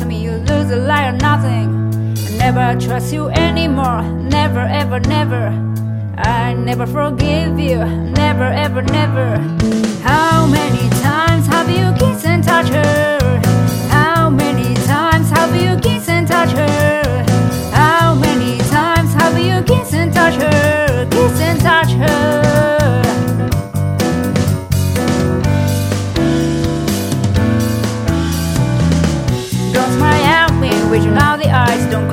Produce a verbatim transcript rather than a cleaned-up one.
to me, you lose a lie or nothing. I never trust you anymore, never, ever, never. I never forgive you, never, ever, never. How many times have you kissed and touched her? How many times have you kissed and touched her? How many times have you kissed and touched her? Kiss and touch her. Don't smile at me with your naughty eyes. Don't